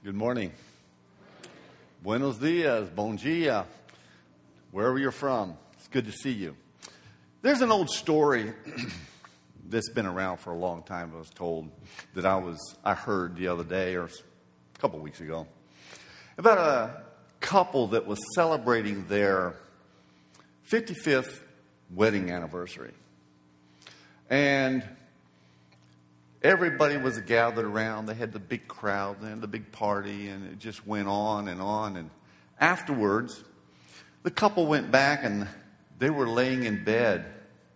Good morning. Buenos dias, bon dia, wherever you're from. It's good to see you. There's an old story that's been around for a long time. I was told that I heard the other day or a couple weeks ago about a couple that was celebrating their 55th wedding anniversary. And everybody was gathered around. They had the big crowd and the big party, and it just went on. And afterwards, the couple went back and they were laying in bed.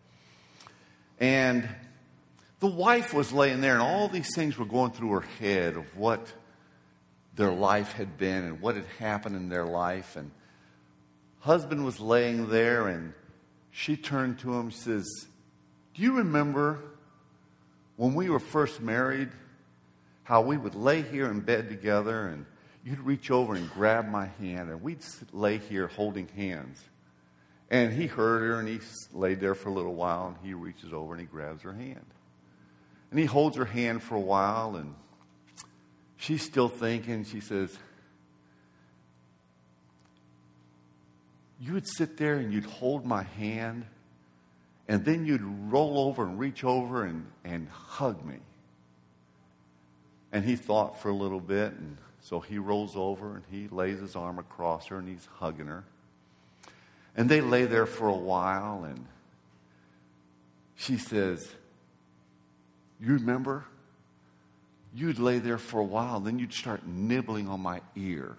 And the wife was laying there, and all these things were going through her head of what their life had been and what had happened in their life. And husband was laying there, and she turned to him and says, "Do you remember when we were first married, how we would lay here in bed together and you'd reach over and grab my hand and we'd lay here holding hands?" And he heard her, and he laid there for a little while, and he reaches over and he grabs her hand. And he holds her hand for a while, and she's still thinking. She says, "You would sit there and you'd hold my hand, and then you'd roll over and reach over and hug me." And he thought for a little bit, and so he rolls over and he lays his arm across her and he's hugging her. And they lay there for a while, and she says, "You remember? You'd lay there for a while, then you'd start nibbling on my ear."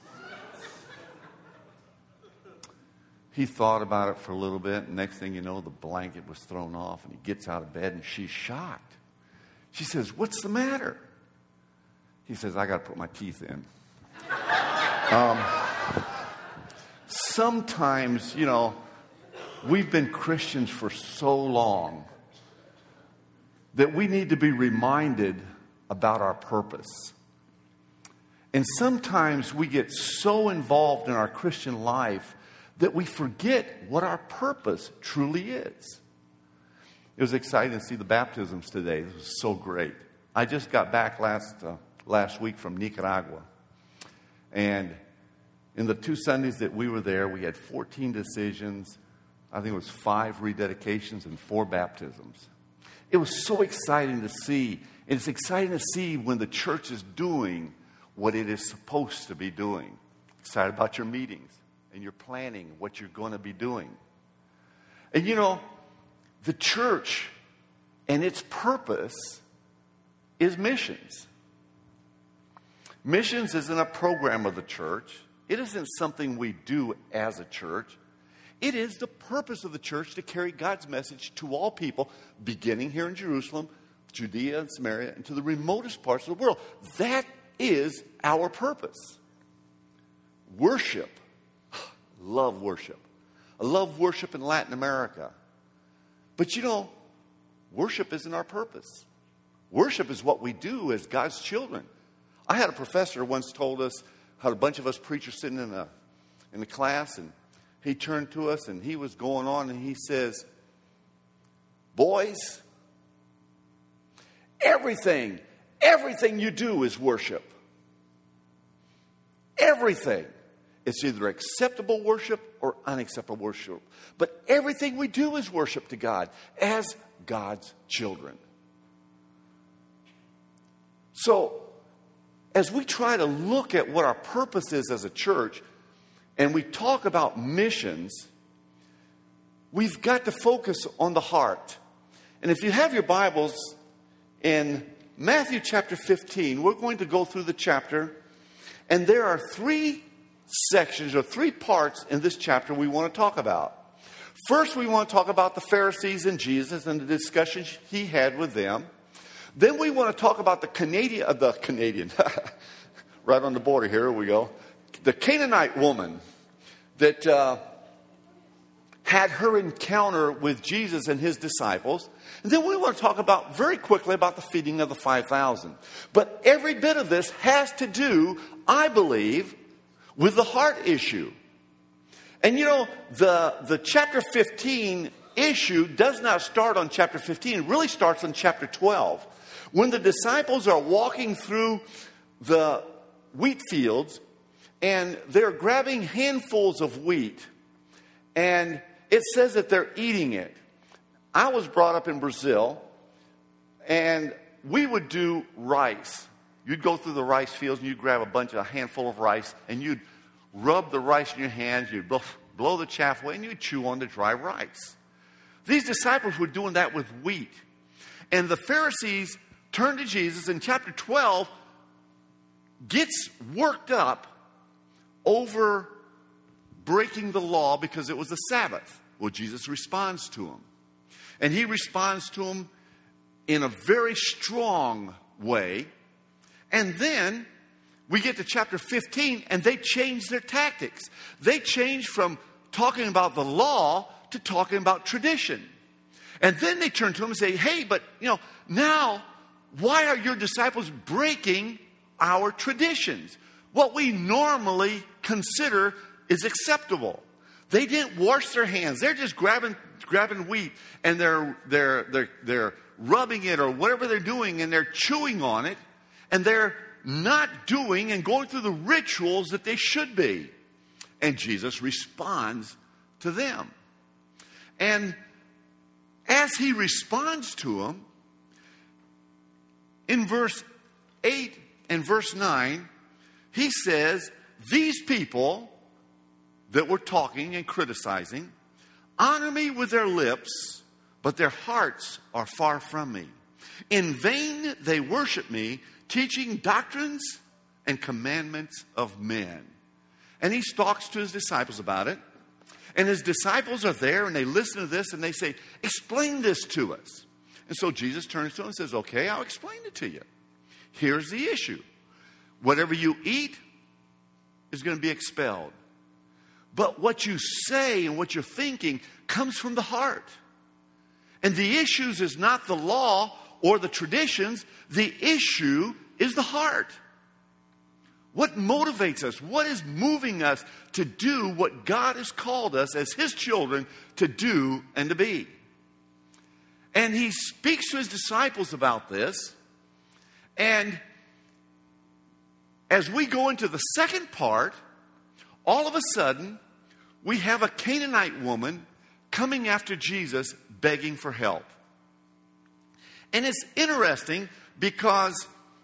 He thought about it for a little bit, and next thing you know, the blanket was thrown off, and he gets out of bed, and she's shocked. She says, "What's the matter?" He says, "I got to put my teeth in." Sometimes, we've been Christians for so long that we need to be reminded about our purpose. And sometimes we get so involved in our Christian life that we forget what our purpose truly is. It was exciting to see the baptisms today. It was so great. I just got back last week from Nicaragua. And in the 2 Sundays that we were there, we had 14 decisions. I think it was 5 rededications and 4 baptisms. It was so exciting to see. And it's exciting to see when the church is doing what it is supposed to be doing. Excited about your meetings and you're planning what you're going to be doing. And the church and its purpose is missions. Missions isn't a program of the church. It isn't something we do as a church. It is the purpose of the church to carry God's message to all people, beginning here in Jerusalem, Judea and Samaria, and to the remotest parts of the world. That is our purpose. Worship. Love worship. I love worship in Latin America. But worship isn't our purpose. Worship is what we do as God's children. I had a professor once told us, had a bunch of us preachers sitting in the class, and he turned to us and he was going on and he says, "Boys, everything you do is worship. Everything. It's either acceptable worship or unacceptable worship. But everything we do is worship to God as God's children." So, as we try to look at what our purpose is as a church, and we talk about missions, we've got to focus on the heart. And if you have your Bibles in Matthew chapter 15, we're going to go through the chapter, and there are 3 sections or 3 parts in this chapter we want to talk about. First, we want to talk about the Pharisees and Jesus and the discussion he had with them. Then we want to talk about the Canadian, right on the border here we go, the Canaanite woman that had her encounter with Jesus and his disciples. And then we want to talk very quickly about the feeding of the 5,000. But every bit of this has to do, I believe, with the heart issue. And the chapter 15 issue does not start on chapter 15. It really starts on chapter 12. When the disciples are walking through the wheat fields, and they're grabbing handfuls of wheat, and it says that they're eating it. I was brought up in Brazil, and we would do rice. You'd go through the rice fields, and you'd grab a handful of rice, and you'd rub the rice in your hands, you'd blow the chaff away, and you'd chew on the dry rice. These disciples were doing that with wheat. And the Pharisees turned to Jesus in chapter 12, gets worked up over breaking the law because it was the Sabbath. Well, Jesus responds to him. And he responds to him in a very strong way. And then we get to chapter 15, and they change their tactics. They change from talking about the law to talking about tradition. And then they turn to him and say, hey, but, now, why are your disciples breaking our traditions? What we normally consider is acceptable. They didn't wash their hands. They're just grabbing wheat, and they're rubbing it or whatever they're doing, and they're chewing on it, and they're not doing and going through the rituals that they should be. And Jesus responds to them. And as he responds to them, in verse 8 and verse 9, he says, these people that were talking and criticizing honor me with their lips, but their hearts are far from me. In vain they worship me, teaching doctrines and commandments of men. And he talks to his disciples about it. And his disciples are there, and they listen to this, and they say, explain this to us. And so Jesus turns to them and says, okay, I'll explain it to you. Here's the issue. Whatever you eat is going to be expelled. But what you say and what you're thinking comes from the heart. And the issues is not the law or the traditions. The issue is the heart. What motivates us? What is moving us to do what God has called us as His children to do and to be? And He speaks to His disciples about this. And as we go into the second part, all of a sudden, we have a Canaanite woman coming after Jesus begging for help. And it's interesting because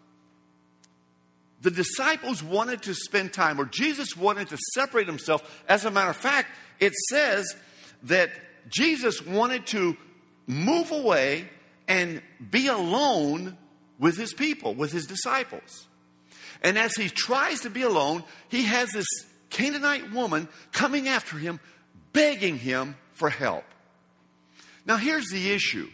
the disciples wanted to spend time, or Jesus wanted to separate himself. As a matter of fact, it says that Jesus wanted to move away and be alone with his people, with his disciples. And as he tries to be alone, he has this Canaanite woman coming after him, begging him for help. Now here's the issue.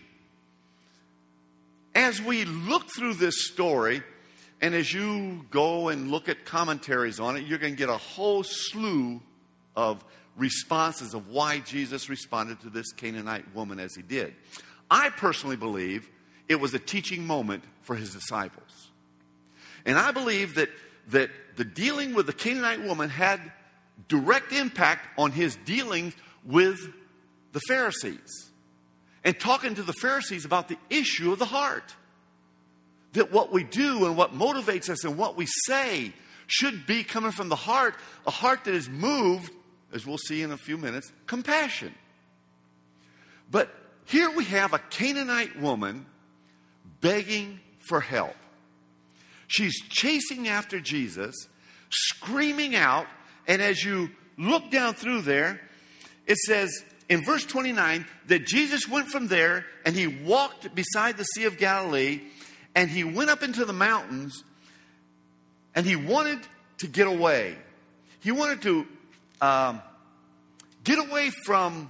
As we look through this story, and as you go and look at commentaries on it, you're going to get a whole slew of responses of why Jesus responded to this Canaanite woman as he did. I personally believe it was a teaching moment for his disciples. And I believe that the dealing with the Canaanite woman had direct impact on his dealings with the Pharisees. And talking to the Pharisees about the issue of the heart. That what we do and what motivates us and what we say should be coming from the heart, a heart that is moved, as we'll see in a few minutes, compassion. But here we have a Canaanite woman begging for help. She's chasing after Jesus, screaming out, and as you look down through there, it says in verse 29 that Jesus went from there and he walked beside the Sea of Galilee, and he went up into the mountains, and he wanted to get away. He wanted to get away from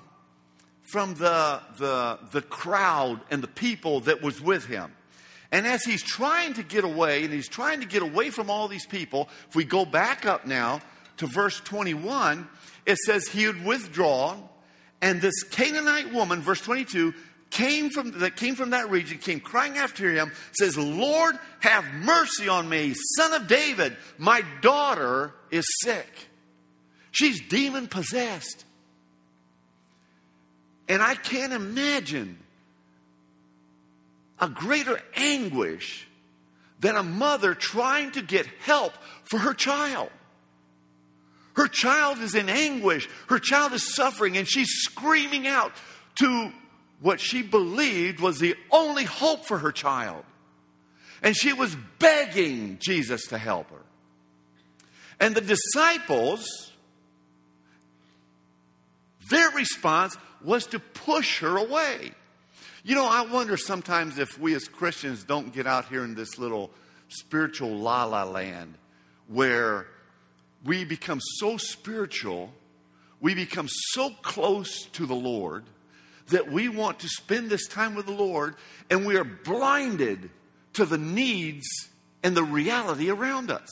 the crowd and the people that was with him. And as he's trying to get away, and he's trying to get away from all these people, if we go back up now to verse 21, it says he had withdrawn, and this Canaanite woman, verse 22, came from that region, came crying after him, says, Lord, have mercy on me, son of David, my daughter is sick. She's demon possessed. And I can't imagine a greater anguish than a mother trying to get help for her child. Her child is in anguish. Her child is suffering, and she's screaming out to what she believed was the only hope for her child. And she was begging Jesus to help her. And the disciples, their response was to push her away. You know, I wonder sometimes if we as Christians don't get out here in this little spiritual la-la land where we become so spiritual, we become so close to the Lord that we want to spend this time with the Lord, and we are blinded to the needs and the reality around us.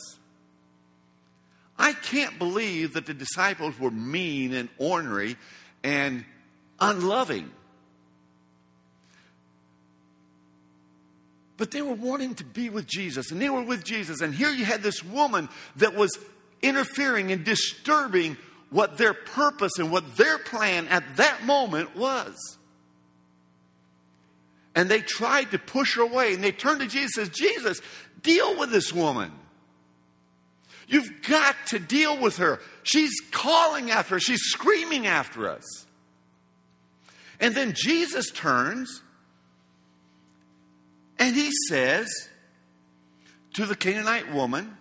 I can't believe that the disciples were mean and ornery and unloving. But they were wanting to be with Jesus, and they were with Jesus. And here you had this woman that was interfering and disturbing what their purpose and what their plan at that moment was. And they tried to push her away, and they turned to Jesus and said, Jesus, deal with this woman. You've got to deal with her. She's calling after us. She's screaming after us. And then Jesus turns and he says to the Canaanite woman,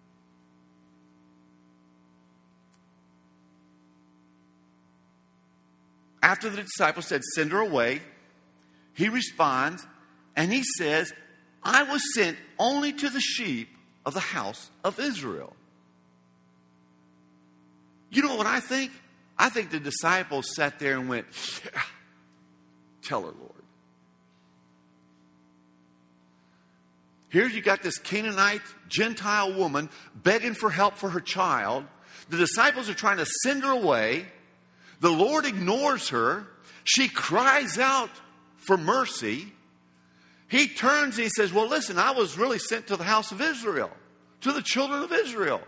after the disciples said, send her away, he responds and he says, I was sent only to the sheep of the house of Israel. You know what I think? I think the disciples sat there and went, yeah, tell her, Lord. Here you got this Canaanite, Gentile woman begging for help for her child. The disciples are trying to send her away. The Lord ignores her. She cries out for mercy. He turns and he says, well, listen, I was really sent to the house of Israel, to the children of Israel.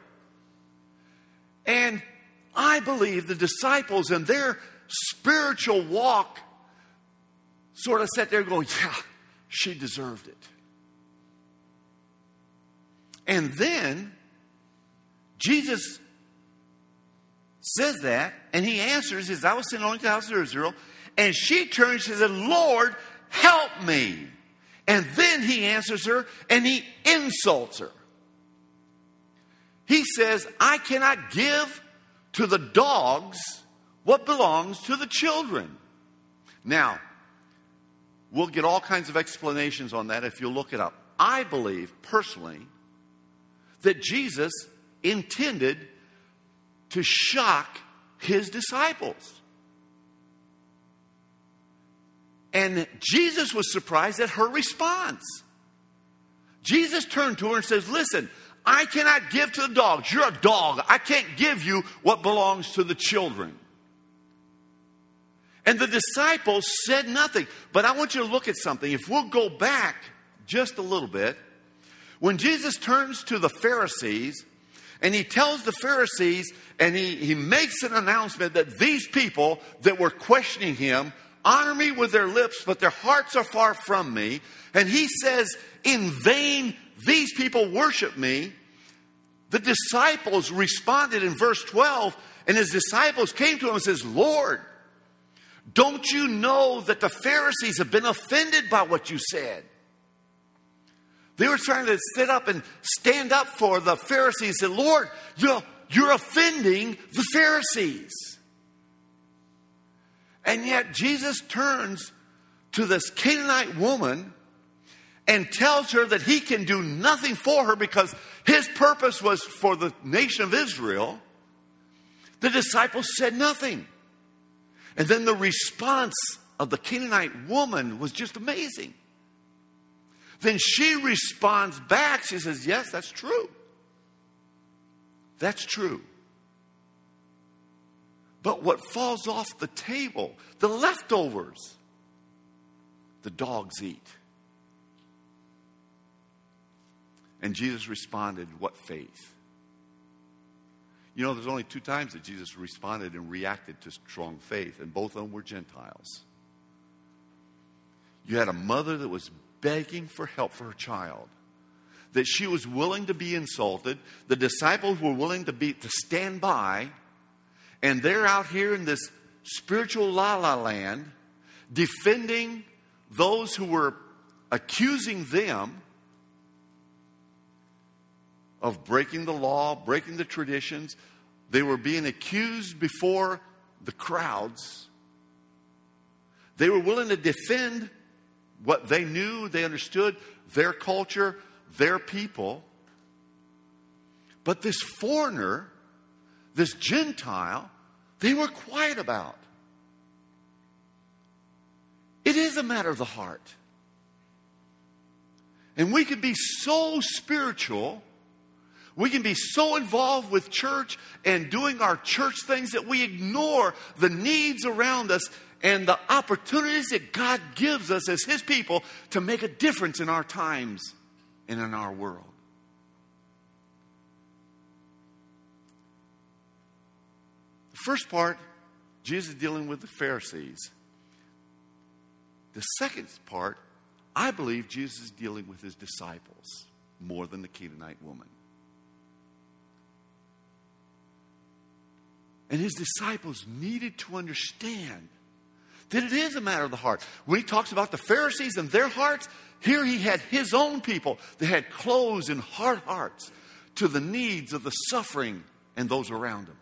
And I believe the disciples in their spiritual walk sort of sat there going, yeah, she deserved it. And then Jesus says that, and he answers, he says, I was sent only to the house of Israel. And she turns and says, Lord, help me. And then he answers her, and he insults her. He says, I cannot give to the dogs what belongs to the children. Now, we'll get all kinds of explanations on that if you look it up. I believe, personally, that Jesus intended to shock his disciples. And Jesus was surprised at her response. Jesus turned to her and says, listen, I cannot give to the dogs. You're a dog. I can't give you what belongs to the children. And the disciples said nothing. But I want you to look at something. If we'll go back just a little bit, when Jesus turns to the Pharisees, and he tells the Pharisees, and he makes an announcement that these people that were questioning him honor me with their lips, but their hearts are far from me. And he says, in vain these people worship me. The disciples responded in verse 12, and his disciples came to him and says, Lord, don't you know that the Pharisees have been offended by what you said? They were trying to sit up and stand up for the Pharisees and said, Lord, you're offending the Pharisees. And yet Jesus turns to this Canaanite woman and tells her that he can do nothing for her because his purpose was for the nation of Israel. The disciples said nothing. And then the response of the Canaanite woman was just amazing. Then she responds back. She says, yes, that's true. That's true. But what falls off the table, the leftovers, the dogs eat. And Jesus responded, what faith? You know, there's only 2 times that Jesus responded and reacted to strong faith, and both of them were Gentiles. You had a mother that was begging for help for her child. that she was willing to be insulted. The disciples were willing to stand by. And they're out here in this spiritual la-la land, defending those who were accusing them of breaking the law, breaking the traditions. They were being accused before the crowds. They were willing to defend what they knew, they understood, their culture, their people. But this foreigner, this Gentile, they were quiet about. It is a matter of the heart. And we can be so spiritual, we can be so involved with church and doing our church things that we ignore the needs around us and the opportunities that God gives us as His people to make a difference in our times and in our world. The first part, Jesus dealing with the Pharisees. The second part, I believe Jesus is dealing with His disciples more than the Canaanite woman. And His disciples needed to understand that it is a matter of the heart. When He talks about the Pharisees and their hearts, here He had His own people that had closed and hard hearts to the needs of the suffering and those around them.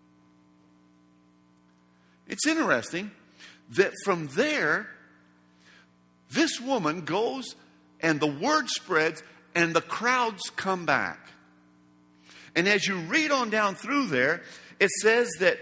It's interesting that from there, this woman goes and the word spreads and the crowds come back. And as you read on down through there, it says that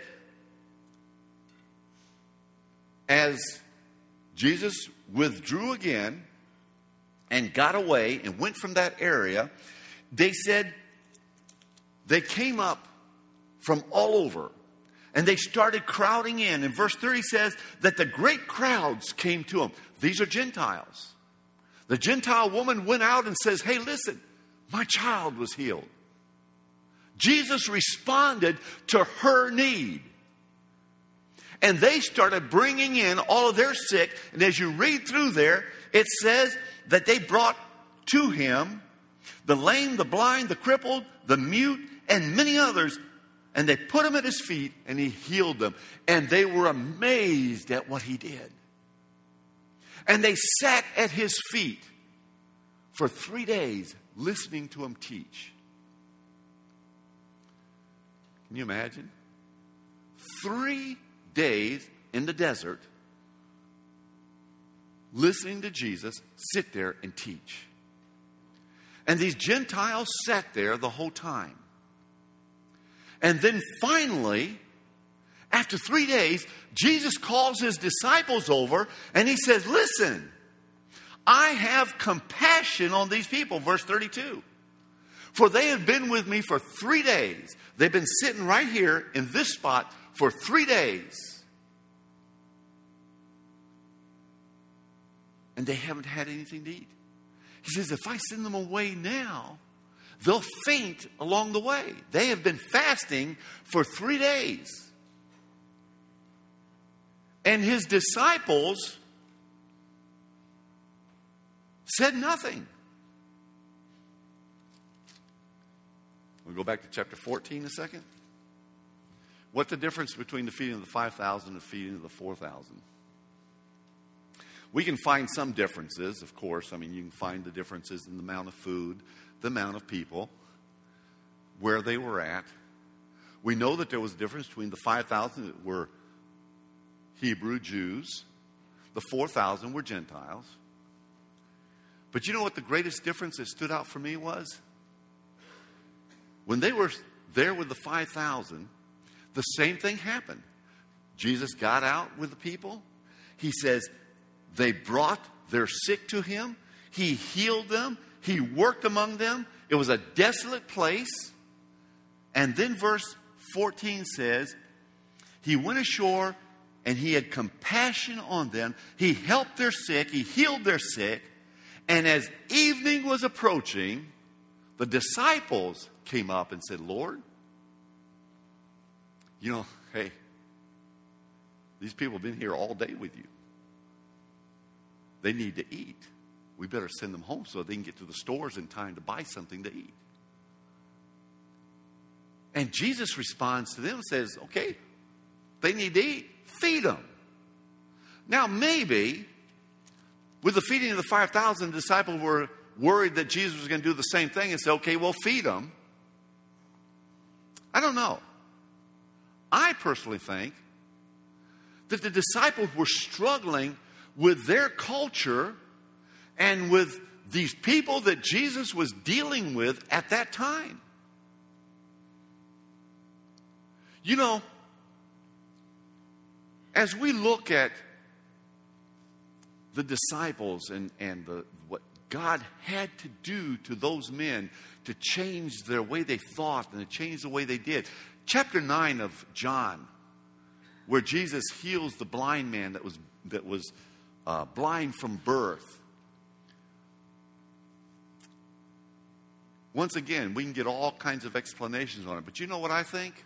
as Jesus withdrew again and got away and went from that area, they said they came up from all over. And they started crowding in. And verse 30 says that the great crowds came to Him. These are Gentiles. The Gentile woman went out and says, hey, listen, my child was healed. Jesus responded to her need. And they started bringing in all of their sick. And as you read through there, it says that they brought to Him the lame, the blind, the crippled, the mute, and many others. And they put Him at His feet and He healed them. And they were amazed at what He did. And they sat at His feet for 3 days listening to Him teach. Can you imagine? 3 days in the desert listening to Jesus sit there and teach. And these Gentiles sat there the whole time. And then finally, after 3 days, Jesus calls His disciples over and He says, listen, I have compassion on these people. Verse 32. For they have been with me for 3 days. They've been sitting right here in this spot for 3 days. And they haven't had anything to eat. He says, if I send them away now, they'll faint along the way. They have been fasting for 3 days. And His disciples said nothing. We'll go back to chapter 14 a second. What's the difference between the feeding of the 5,000 and the feeding of the 4,000? We can find some differences, of course. I mean, you can find the differences in the amount of food, the amount of people, where they were at. We know that there was a difference between the 5,000 that were Hebrew Jews. The 4,000 were Gentiles. But you know what the greatest difference that stood out for me was? When they were there with the 5,000, the same thing happened. Jesus got out with the people. He says they brought their sick to Him. He healed them. He worked among them. It was a desolate place. And then verse 14 says, He went ashore and He had compassion on them. He helped their sick. He healed their sick. And as evening was approaching, the disciples came up and said, Lord, hey, these people have been here all day with you. They need to eat. we better send them home so they can get to the stores in time to buy something to eat. And Jesus responds to them and says, okay, they need to eat, feed them. Now maybe, with the feeding of the 5,000, the disciples were worried that Jesus was going to do the same thing and say, okay, well, feed them. I don't know. I personally think that the disciples were struggling with their culture and with these people that Jesus was dealing with at that time. You know, as we look at the disciples and what God had to do to those men to change their way they thought and to change the way they did. Chapter 9 of John, where Jesus heals the blind man that was blind from birth. Once again, we can get all kinds of explanations on it, but you know what I think?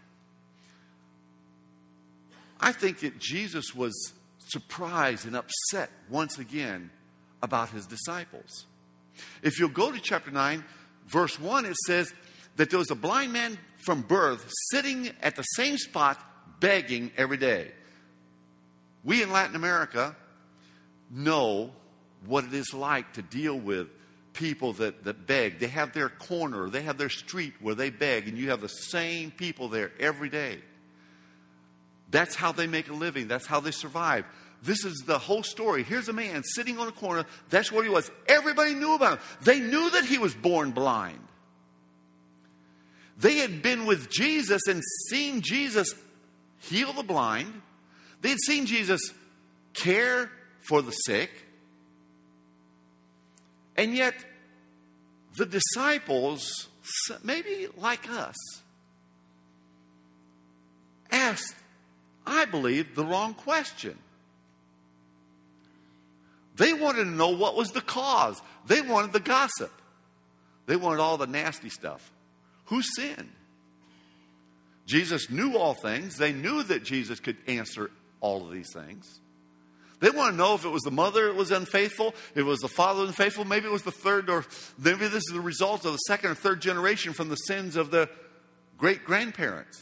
I think that Jesus was surprised and upset once again about his disciples. If you'll go to chapter 9, verse 1, it says that there was a blind man from birth sitting at the same spot begging every day. We in Latin America know what it is like to deal with people that beg. They have their corner, they have their street where they beg, and you have the same people there every day. That's how they make a living. That's how they survive. This is the whole story. Here's a man sitting on a corner. That's what he was. Everybody knew about him. They knew that he was born blind. They had been with Jesus and seen Jesus heal the blind. They had seen Jesus care for the sick. And yet, the disciples, maybe like us, asked, I believe, the wrong question. They wanted to know what was the cause. They wanted the gossip. They wanted all the nasty stuff. Who sinned? Jesus knew all things. They knew that Jesus could answer all of these things. They want to know if it was the mother that was unfaithful, if it was the father unfaithful, maybe it was the third, or maybe this is the result of the second or third generation from the sins of the great-grandparents.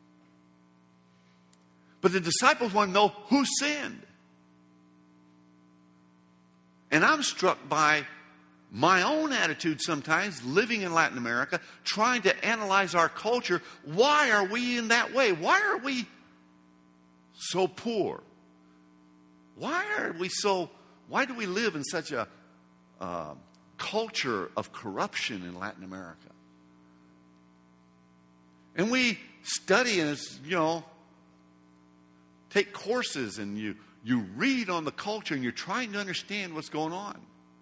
But the disciples want to know who sinned. And I'm struck by my own attitude sometimes, living in Latin America, trying to analyze our culture. Why are we in that way? Why are we so poor? Why do we live in such a culture of corruption in Latin America? And we study and, take courses and you read on the culture and you're trying to understand what's going on.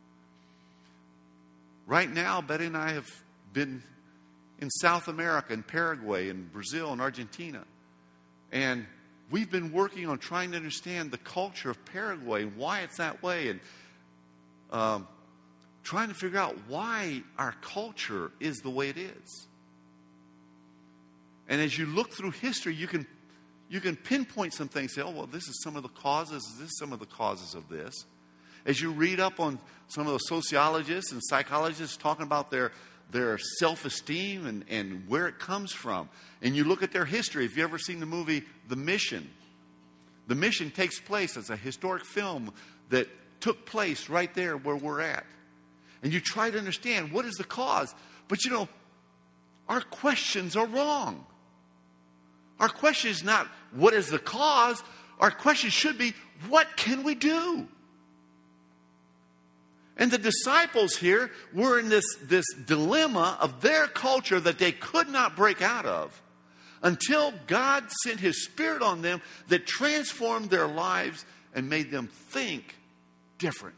Right now, Betty and I have been in South America, in Paraguay, in Brazil, and Argentina. And we've been working on trying to understand the culture of Paraguay and why it's that way. And trying to figure out why our culture is the way it is. And as you look through history, you can pinpoint some things, say, oh, well, this is some of the causes, this is some of the causes of this. As you read up on some of the sociologists and psychologists talking about their self-esteem and where it comes from, and you look at their history. If you've ever seen the movie The Mission takes place as a historic film that took place right there where we're at. And you try to understand what is the cause. But our questions are wrong. Our question is not, what is the cause? Our question should be, what can we do? And the disciples here were in this dilemma of their culture that they could not break out of until God sent His Spirit on them that transformed their lives and made them think different.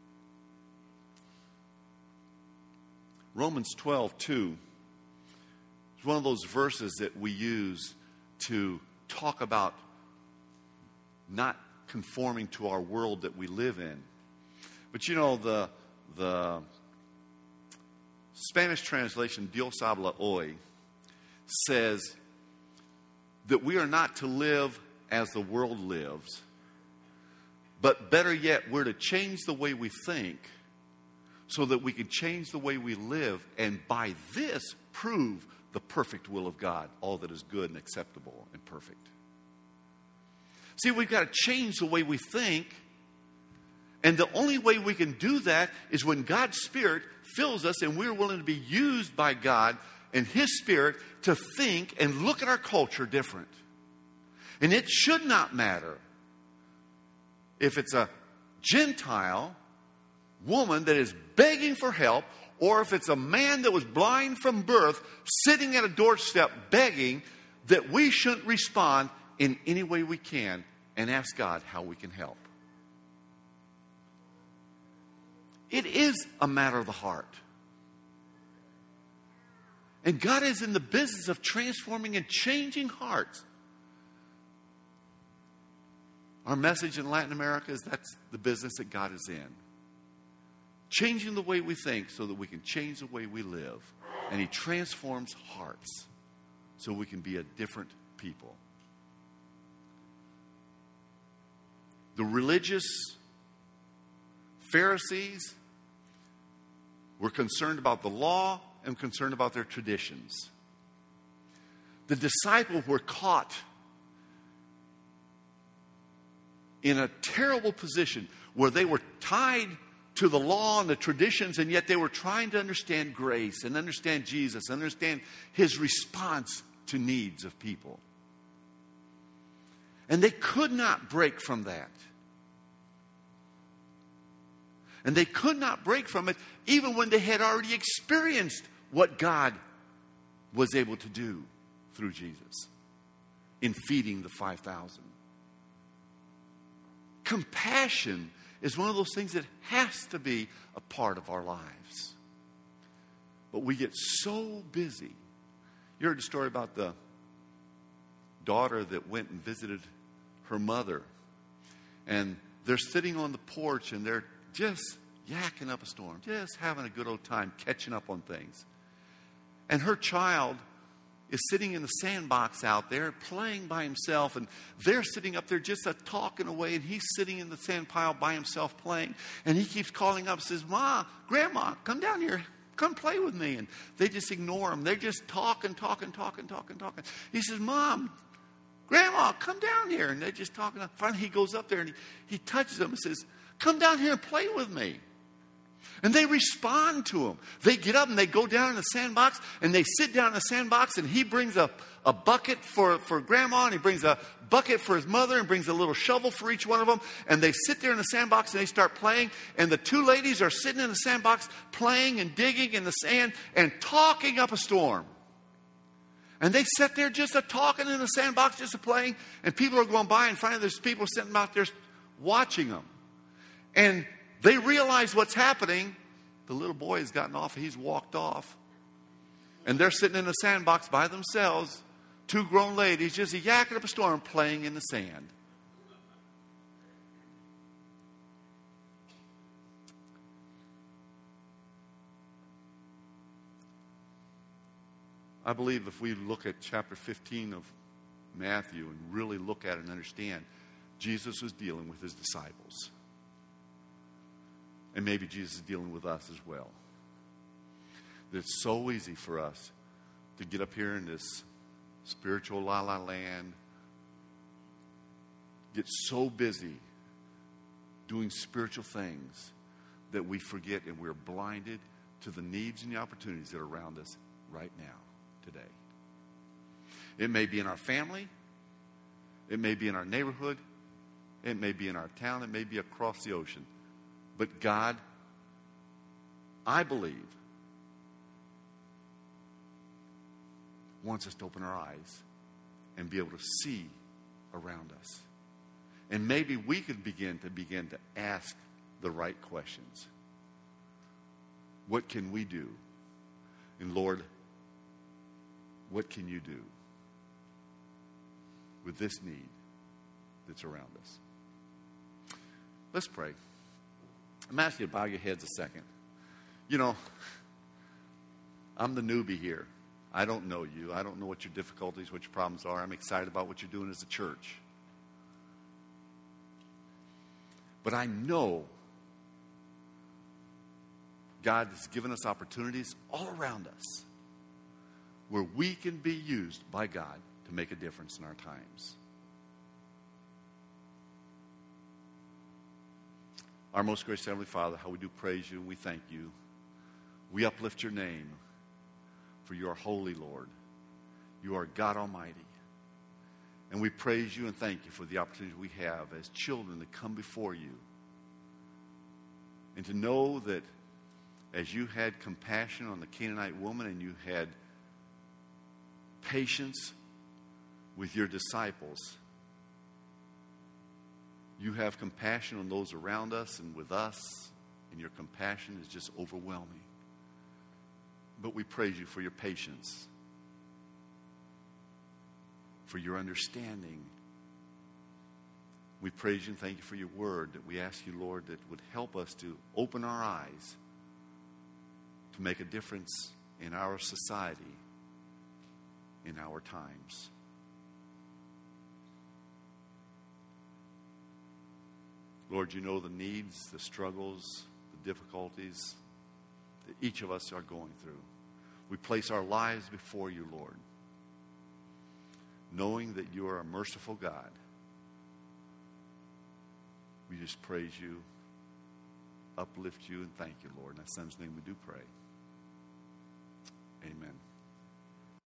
Romans 12:2 is one of those verses that we use to talk about not conforming to our world that we live in. But the Spanish translation, Dios habla hoy, says that we are not to live as the world lives, but better yet, we're to change the way we think so that we can change the way we live, and by this prove the perfect will of God, all that is good and acceptable and perfect. See, we've got to change the way we think, and the only way we can do that is when God's Spirit fills us and we're willing to be used by God and His Spirit to think and look at our culture different. And it should not matter if it's a Gentile woman that is begging for help, or if it's a man that was blind from birth sitting at a doorstep begging, that we shouldn't respond in any way we can and ask God how we can help. It is a matter of the heart. And God is in the business of transforming and changing hearts. Our message in Latin America is that's the business that God is in. Changing the way we think so that we can change the way we live. And He transforms hearts so we can be a different people. The religious Pharisees were concerned about the law and concerned about their traditions. The disciples were caught in a terrible position where they were tied to the law and the traditions, and yet they were trying to understand grace and understand Jesus, understand His response to needs of people. And they could not break from that. And they could not break from it even when they had already experienced what God was able to do through Jesus in feeding the 5,000. Compassion is one of those things that has to be a part of our lives. But we get so busy. You heard the story about the daughter that went and visited her mother. And they're sitting on the porch and they're just yakking up a storm, just having a good old time catching up on things. And her child is sitting in the sandbox out there playing by himself, and they're sitting up there just talking away, and he's sitting in the sand pile by himself playing, and he keeps calling up and says, "Ma, Grandma, come down here, come play with me." And they just ignore him. They're just talking. He says, "Mom, Grandma, come down here." And they're just talking. Finally, he goes up there and he touches them and says, "Come down here and play with me." And they respond to him. They get up and they go down in the sandbox and they sit down in the sandbox, and he brings a bucket for Grandma, and he brings a bucket for his mother, and brings a little shovel for each one of them. And they sit there in the sandbox and they start playing. And the two ladies are sitting in the sandbox playing and digging in the sand and talking up a storm. And they sit there just talking in the sandbox, just playing. And people are going by, and finally there's people sitting out there watching them. And they realize what's happening. The little boy has gotten off. He's walked off. And they're sitting in the sandbox by themselves. Two grown ladies just yakking up a storm playing in the sand. I believe if we look at chapter 15 of Matthew and really look at it and understand, Jesus was dealing with His disciples. And maybe Jesus is dealing with us as well. That it's so easy for us to get up here in this spiritual la-la land, get so busy doing spiritual things that we forget and we're blinded to the needs and the opportunities that are around us right now, today. It may be in our family. It may be in our neighborhood. It may be in our town. It may be across the ocean. But God, I believe, wants us to open our eyes and be able to see around us. And maybe we could begin to ask the right questions. What can we do? And Lord, what can you do with this need that's around us? Let's pray. I'm asking you to bow your heads a second. You know, I'm the newbie here. I don't know you. I don't know what your difficulties, what your problems are. I'm excited about what you're doing as a church. But I know God has given us opportunities all around us where we can be used by God to make a difference in our times. Our most gracious Heavenly Father, how we do praise you and we thank you. We uplift your name, for you are holy, Lord. You are God Almighty. And we praise you and thank you for the opportunity we have as children to come before you and to know that as you had compassion on the Canaanite woman and you had patience with your disciples, you have compassion on those around us and with us, and your compassion is just overwhelming. But we praise you for your patience, for your understanding. We praise you and thank you for your word, that we ask you, Lord, that would help us to open our eyes to make a difference in our society, in our times. Lord, you know the needs, the struggles, the difficulties that each of us are going through. We place our lives before you, Lord, knowing that you are a merciful God. We just praise you, uplift you, and thank you, Lord. In thy Son's name we do pray. Amen.